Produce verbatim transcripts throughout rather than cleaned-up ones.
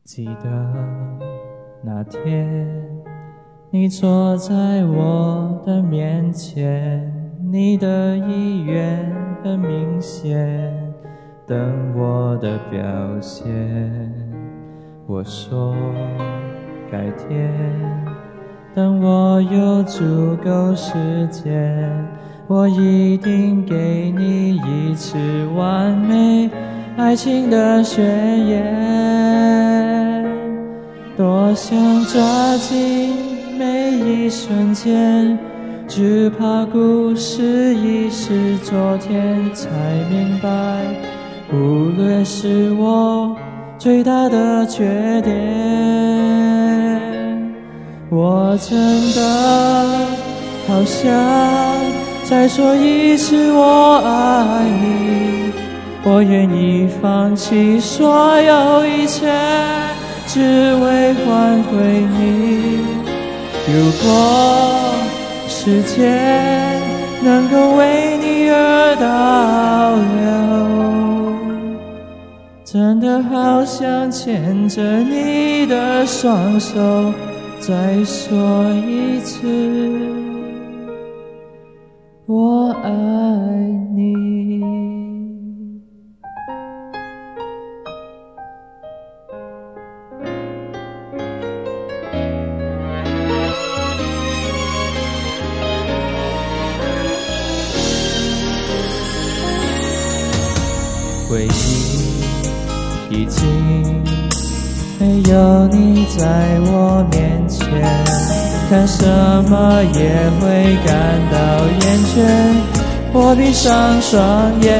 记得那天，你坐在我的面前，你的意愿很明显，等我的表现。我说改天，等我有足够时间，我一定给你一次完美爱情的宣言。多想抓紧每一瞬间，只怕故事已是昨天才明白，忽略是我最大的缺点。我真的好想再说一次我爱你，我愿意放弃所有一切，只为换回你。如果时间能够为你而倒流，真的好想牵着你的双手，再说一次我爱你。回忆已经没有你在我面前，看什么也会感到厌倦，我闭上双眼。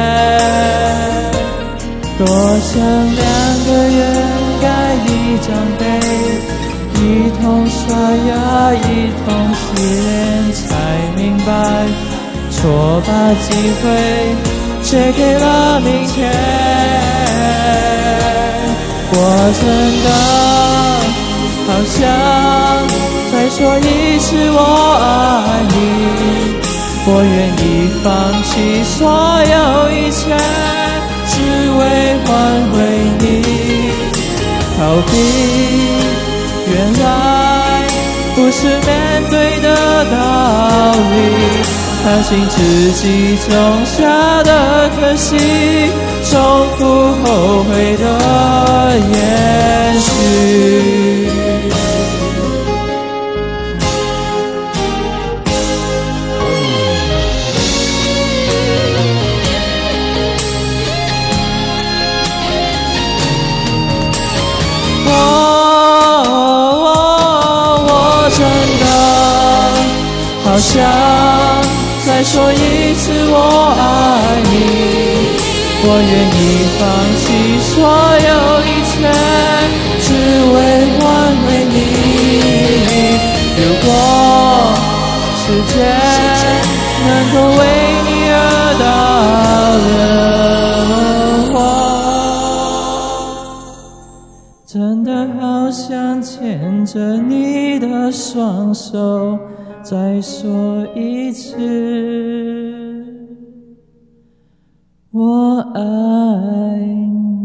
多想两个人盖一张被，一同刷牙一同洗脸，才明白错把机会借给了明天。我真的好想再说一次我爱你，我愿意放弃所有一切，只为换回你。逃避原来不是面对的道理，相信自己种下的可惜，重复后悔的延续。我我我真的好想再说一次我爱你，我愿意放弃所有一切，只为换回你。如果时间能够为你而倒流，我真的好想牵着你的双手，再说一次我爱你。